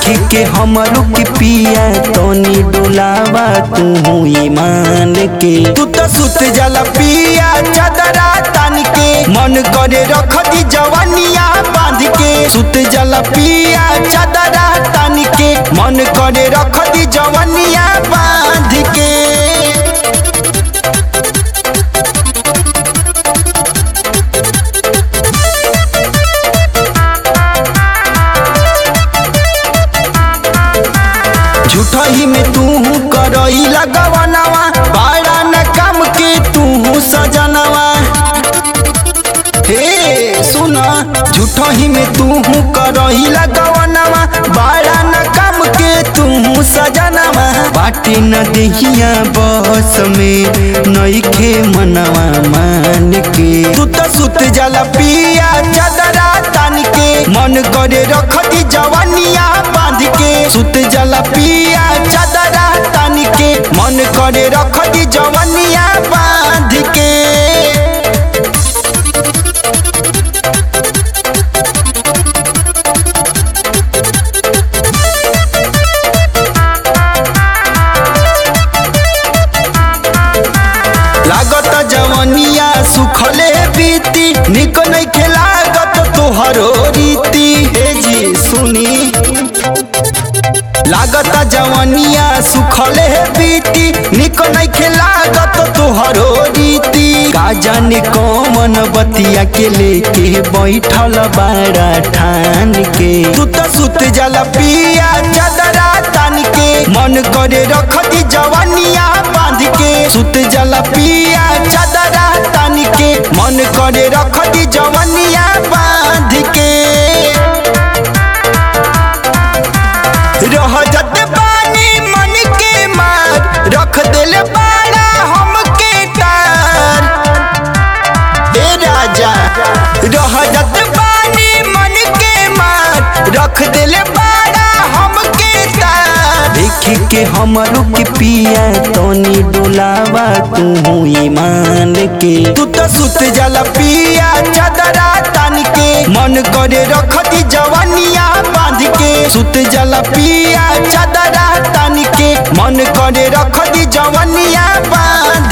देखी के हमरो के पिया तनी डोलावा तू ईमान के। तू तो सुत जाला पिया चादरा तान के, मन करे रख दी जवानिया बांध के। सुत जाला पिया चादरा तान के, मन करे रख दी जवानिया बांध के। झूठा ही में तू करई लगवनवा, बड़ा न काम के तू सजनवा। हे सुना झूठा ही में तू करई लगवनवा, बड़ा न काम के तू सजनवा। बाटे न देहिया बस में नइखे मनवा मान के। तू तो सुत जाला पिया चादरा तान के, मन करे रख दी जवानिया बांध के। सुत जाला पिया चादरा तान के, मन करे रख दी जवानिया बांध के। लागत जवानिया सुखले बीती, निक नइखे लागत तोहरो रीति। हे जी सुनी लागत जवानिया सुखले बीती, निक नइखे लागत तोहरो रीति। का जाने कौन बतिया के लेके बैठल बाड़ा ठान के। तू तो सुत जाला पिया चादरा तान के, मन करे रख दी जवानिया बांध के। सुत जाला पिया चादरा तान के, मन करे रख दी जवानिया बांध के। रह जत बानी मन के मार, रख दिल बाड़ा हमके तार। ए राजा रह जत बानी मन के मार, रख दिल बाड़ा हमके तार। देखी के हमरो के पिया तनी डोलावा तू ईमान के। तू तो सुत जाला पिया चादरा तान के, मन करे रख दी जवानिया बांध के। सुत जाला पिया चादरा तान के, मन करे रख दी जवानिया बांध